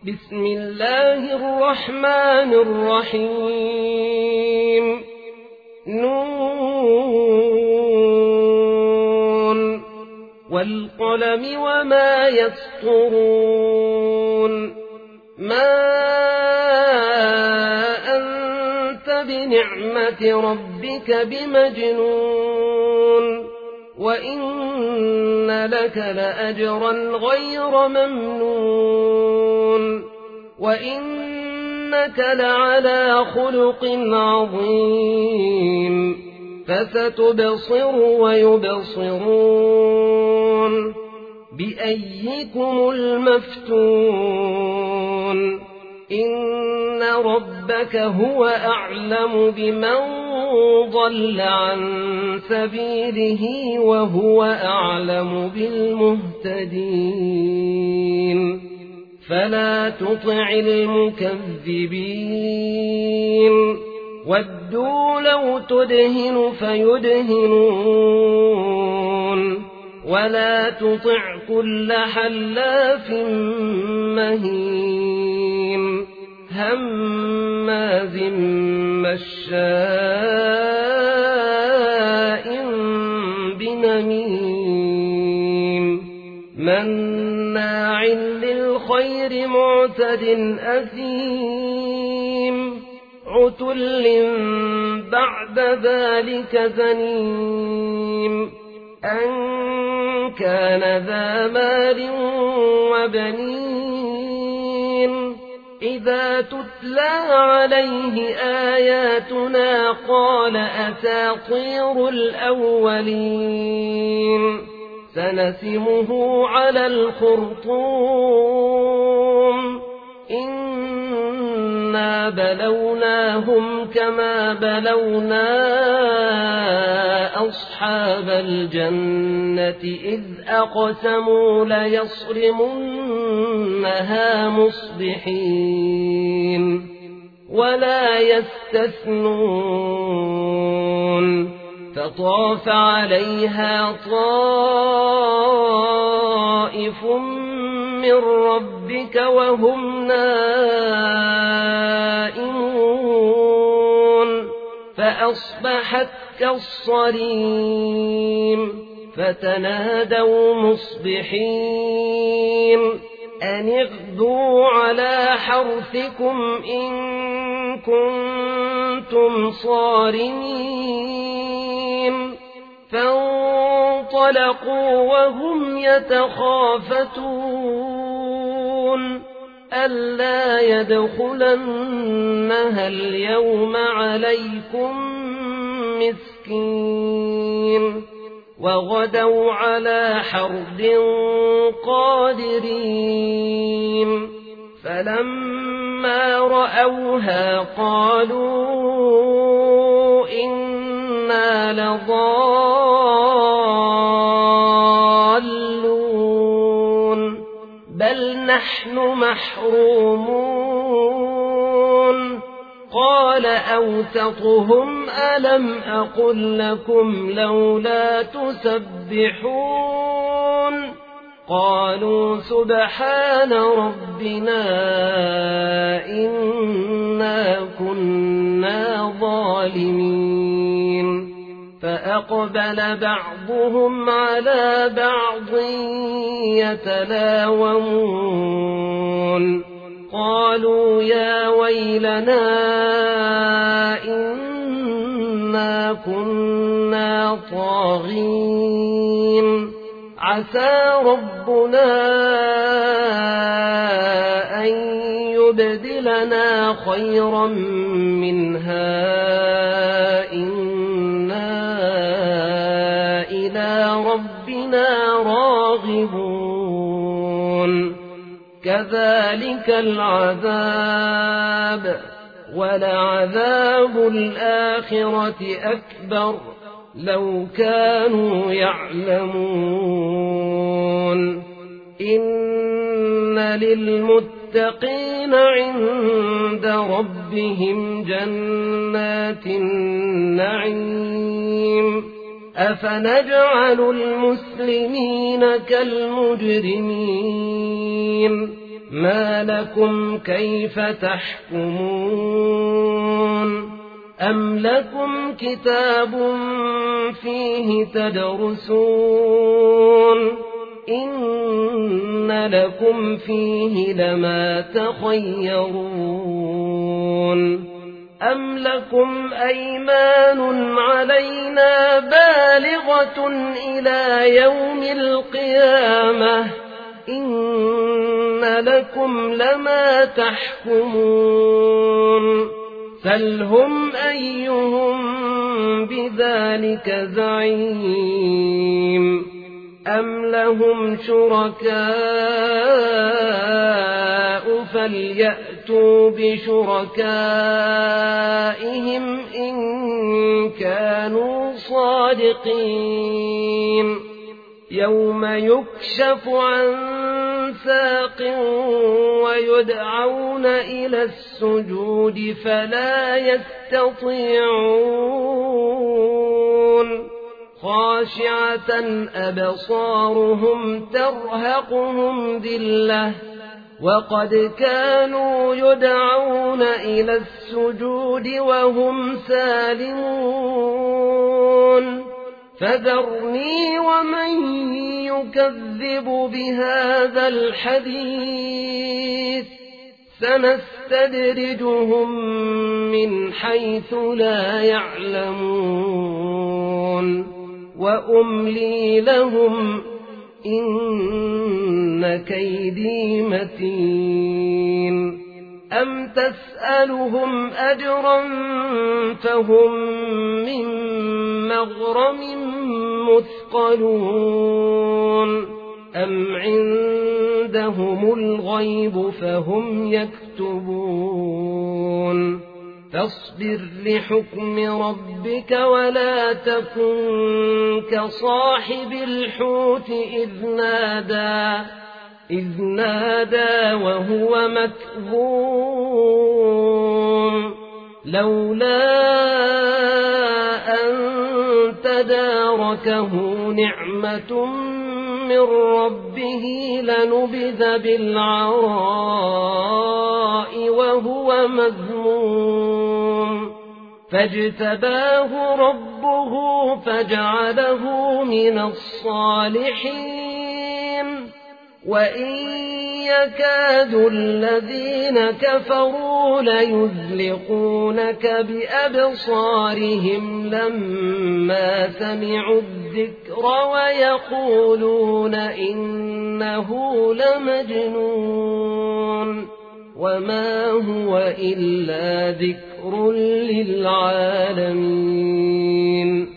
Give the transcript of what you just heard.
بسم الله الرحمن الرحيم نون والقلم وما يسطرون ما أنت بنعمة ربك بمجنون وإن لك لأجرا غير ممنون وإنك لعلى خلق عظيم فستبصر ويبصرون بأيكم المفتون إن ربك هو أعلم بمن ضل عن سبيله وهو أعلم بالمهتدين فلا تطع المكذبين ودوا لو تدهن فيدهنون ولا تطع كل حلاف مهين هماز مشاء بنميم مناع للخير معتد أثيم عتل بعد ذلك زنيم أن كان ذا مال وبنين إذا تتلى عليه آياتنا قال أساطير الأولين سنسمه على الخرطوم إنا بلوناهم كما بلونا أصحاب الجنة إذ أقسموا ليصرمنها مصبحين ولا يستثنون فطاف عليها طائف من ربك وهم نائمون فأصبحت كالصريم فتنادوا مصبحين أن اغدوا على حرثكم إن كنتم صارمين فانطلقوا وهم يتخافتون ألا يدخلنها اليوم عليكم مسكين وغدوا على حرد قادرين فلما رأوها قالوا إنا لضالون بل نحن محرومون قال أوسطهم ألم أقل لكم لولا تسبحون قالوا سبحان ربنا إنا كنا ظالمين فأقبل بعضهم على بعض يتلاومون قالوا يا ويلنا إنا كنا طاغين عسى ربنا أن يبدلنا خيرا منها إنا إلى ربنا راغبون كذلك العذاب ولعذاب الآخرة أكبر لو كانوا يعلمون إن للمتقين عند ربهم جنات النعيم أفنجعل المسلمين كالمجرمين ما لكم كيف تحكمون أم لكم كتاب فيه تدرسون إن لكم فيه لما تخيرون أم لكم أيمان علينا بالغة إلى يوم القيامة إن لكم لما تحكمون سلهم أيهم بذلك زعيم أم لهم شركاء فليأتوا بشركائهم إن كانوا صادقين يوم يكشف عن ساق ويدعون إلى السجود فلا يستطيعون خاشعة أبصارهم ترهقهم ذلة وقد كانوا يدعون إلى السجود وهم سالمون فذرني ومن يكذب بهذا الحديث سنستدرجهم من حيث لا يعلمون وأملي لهم إن كيدي متين أم تسألهم أجرا فهم من مغرم مثقلون أم عندهم الغيب فهم يكتبون فاصبر لحكم ربك ولا تكن كصاحب الحوت إذ نادى وهو مكظوم لولا أن تداركه نعمة من ربه لنبذ بالعراء وهو مذموم فاجتباه ربه فجعله من الصالحين وإن يكاد الذين كفروا ليزلقونك بأبصارهم لما سمعوا الذكر ويقولون إنه لمجنون وما هو إلا ذكر للعالمين